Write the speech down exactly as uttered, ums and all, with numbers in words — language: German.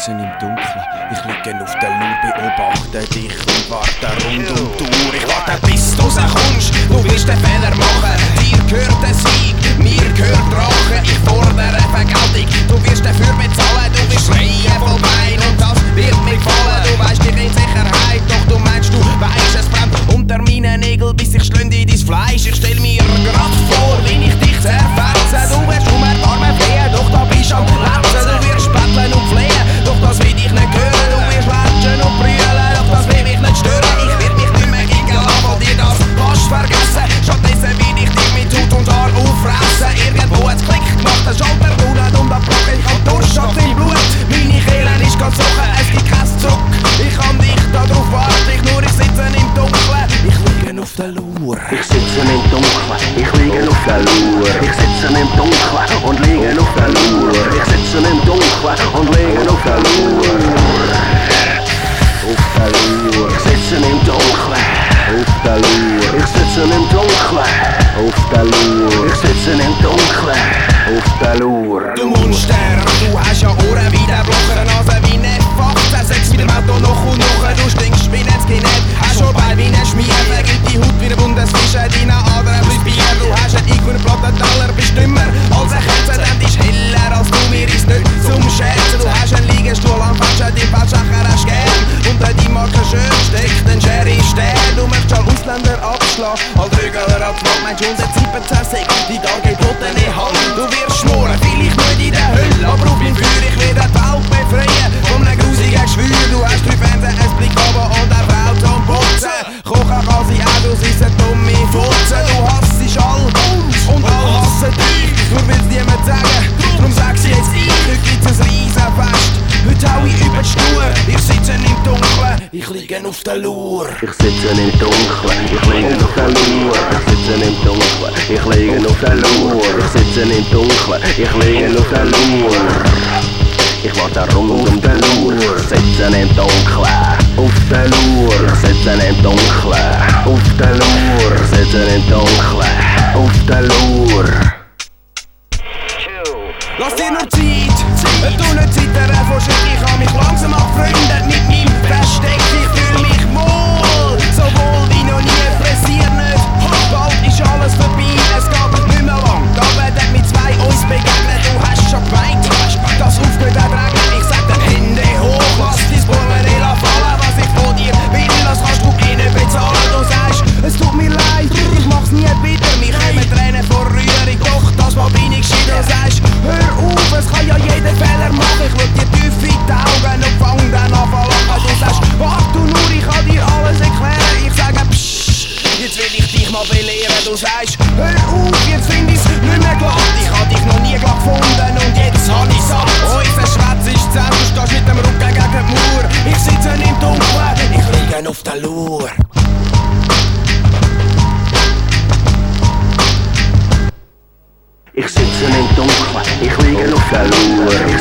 sitze im Dunkeln, ich liege auf der Lur, beobachte dich und warte rund um die Uhr. Ich warte bis du rauskommst, du wirst den Fehler machen. Dir gehört der Sieg, mir gehört Rache. Ich fordere Vergeltung, du wirst dafür bezahlen. Du wirst schreien voll Bein und das wird mir gefallen. Du weißt dich in Sicherheit, doch du meinst, du weißt, es brennt unter meinen Nägeln, bis ich schlünde in dein Fleisch. Ich stell mir grad vor, wie ich dich zerfetze. Du wirst um ein Arme fliehen, doch da bist du am Letzen. Du wirst betteln und flehen, doch das will ich nicht hören. Du wirst latschen und brüllen, doch das will mich nicht stören. Ich werd mich nicht mehr gegen lassen, weil dir das kannst vergessen. Stattdessen will ich dich mit Haut und Haar auffressen. Irgendwo hat's Klick gemacht, der Schalter ruht und dann pack ich an Durchschaft im Blut. Meine Kehle ist ganz offen, es gibt kein Zurück. Ich kann dich da drauf warten, ich nur, ich sitze im Dunkeln. Ich liege auf der Lur. Ich sitze im Dunkeln, ich liege auf der Lur. Ich sitze im Dunkeln und liege auf der Lur. Ich sitze im Dunkeln und liege auf der Lur. Auf der Lur. Ich sitze im Dunkeln. Auf der Lur. Ich sitze im Dunkeln. Auf der Lur. Ich sitze im Dunkeln. Auf der Lur. Du Monster, du hast ja Ohren wie der Blocher, eine Nase wie ein F achtzehn, sechs mit dem Auto noch und noch. Du stinkst wie ein Skinhead, hast schon Bein wie ein Schmier. Vergilt die Haut wie ein Bundesfisch, deine Adern plus Bier. Du hast einen Eik und einen Plattenteller, bist dümmer als ein Kerze, denn die ist heller als du, mir ist nicht zum Scherzen. Du hast einen Liegestuhl am Fatschen, die Fettsacher hast gern. Unter die Marke schön steckt ein Sherry-Stern. Du möchtest schon Ausländer abschlagen, all Rügler abschlagen. Meinst du unser Zippenzersig, die dargebotene Hand. Du wirst schmoren, vielleicht nicht in der Hölle, aber auf mein Feuer, ich werde die Welt befreien von einem grusigen Geschwür. Du hast drei Fernsehen, ein Blick runter und eine Frau zum Putzen. Kochen kann sie auch, du siehst eine dumme Furzen. Du hasst all und all hassen dich, nur will's niemand sagen. Drum sag sie jetzt ich, heute gibt's ein Riesenfest. Heute hau ich über die Schnur, ich sitze im Dunkeln, ich liege auf der Lur. Ich sitze im Dunkeln, ich liege auf der Lur. Ich sitze im Dunkeln, ich liege auf der Lur. Ich sitze im Dunkeln, ich liege auf der Lur. Ich warte rund um die Lur. Ich sitze im Dunkeln, auf der Lur. Ich sitze im Dunkeln, auf der Lur. Ich sitze im Dunkeln, auf der Lur. Lass dir nur Zeit, du nicht zittern vor Schritt. Ich kann mich langsam abfreunden mit meinem Versteck. Ich fühl mich wohl, so wohl wie noch nie. Fressier nicht, bald ist alles vorbei. Es geht nicht mehr lang, da werden mit zwei uns begegnen. Du hast schon gemeint, das aufgeht auch regnen. Ich sag dir Hände hoch, lass dein Portemonnaie fallen. Was ich von dir will, das kannst du eh nicht bezahlen. Du sagst, es tut mir leid, ich mach's nie wieder. Mich kommen Tränen vor Rührung, doch das mal bin ich schied. Du sagst, hör auf, es kann ja jeder Fehler machen. Ich schau dir tief in die Augen und fang dann an zu lachen. Du sagst, warte du nur, ich kann dir alles erklären. Ich sage, pssst, jetzt will ich dich mal belehren. Du sagst, hör auf, jetzt find ich's nicht mehr glatt. Ich hab dich noch nie glatt gefunden und jetzt hab ich's satt. Unser Schwätz ist zusammen, du stehst mit dem Rücken gegen die Mauer. Ich sitze im Dunkeln, ich liege auf der Lur. Ich sitze im Dunkeln, ich liege auf der Lur.